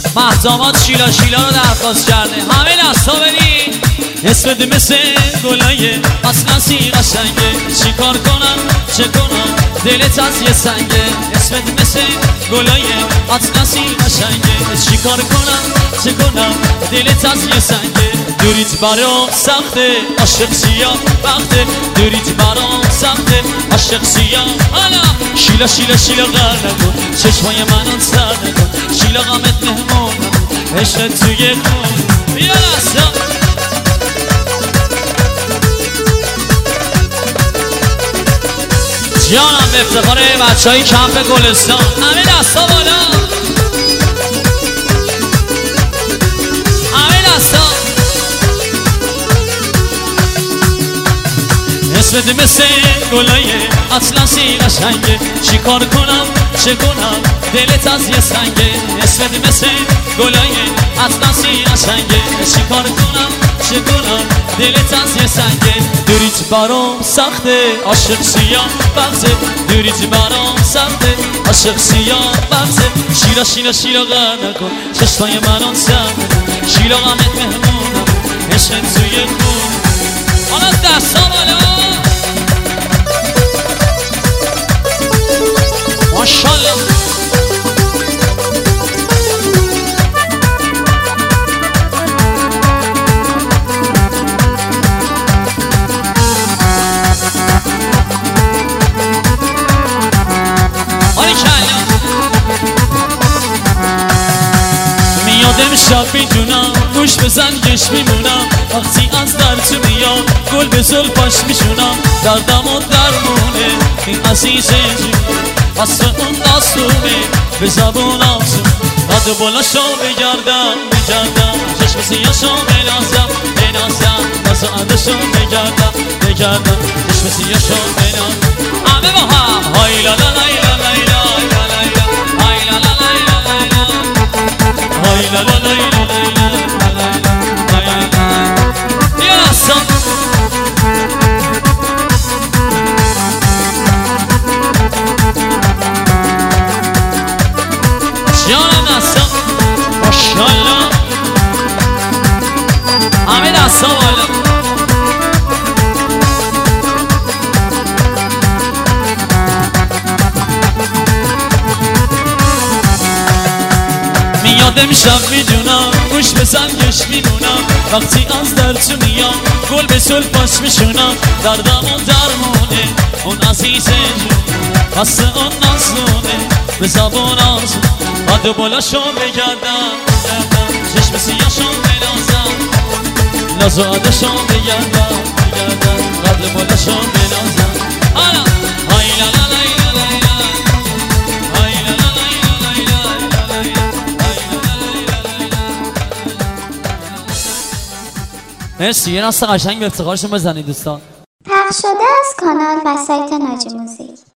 مهداماد شیلا رو درخواست کرده. همه دستا بریم. اسمت مثل گلایه اصلا سی قشنگه. چی کار کنم چه کنم دلت از یه سنگه. اسمت مثل گلایه اصلا سی قشنگه. چی کار کنم چه کنم دلت از یه سنگه. دوریت برام سخته عاشق سیاه وقته. دوریت برام سخته عاشق سیاه. حالا شیلا غر نکن چشمای منو سر نکن. شیلا غمت مهمون عشقت توی خون. بیا دستا جانم به افتخار بچه های کمپ گلستان. همه دستا بالا. همه دستا. اسمت مثل گلایه اصلا سی قشنگه. چی کار کنم چه کنم دلت از یه سنگه. اسمت مثل گلایه اصلا سی قشنگه. چی کار کنم چه کنم دلت از یه سنگه. دوریت برام سخته عاشق سیاه بغزه. دوریت برام سخته عاشق سیاه بغزه. شیلا غر نکن چشمای منو سر نکن. شیلا غمت مهمونم عشقت توی خون. حالا دستا بالا. ماشالله میادم شب میدونم گوش بزن گش میمونم. وقتی از در تو میام گل به زلفاش میشونم. دردم و درمونه این عزیزه جون اصل اون دستونه به زبون آسون. قد بلاشو بگردم چشم سیاشو بنازم نازو عدشو بگردم چشم سیاشو بنازم. همه با هم های لا لا لا لا لا های لا لا لا لا های لا لا لا ماشالله. همه دستا بالا. میادم شب میدونم گوش بزن گش میمونم. وقتی از در تو میام گل به زلفاش میشونم. دردم و درمونه اون عزیزه جون اصل اون نازونه به زبون آزون. قد بلاشو بگردم چشم سیاشو بنازم نازو عدشو بگردم قد بلاشو بنازم. حالا های لا لا لا لا های لا لا لا لا. مرسی. یه نسل قشنگ به افتخارشون بزنید دوستان. پخش شده از کانال و سایت ناجی موزیک.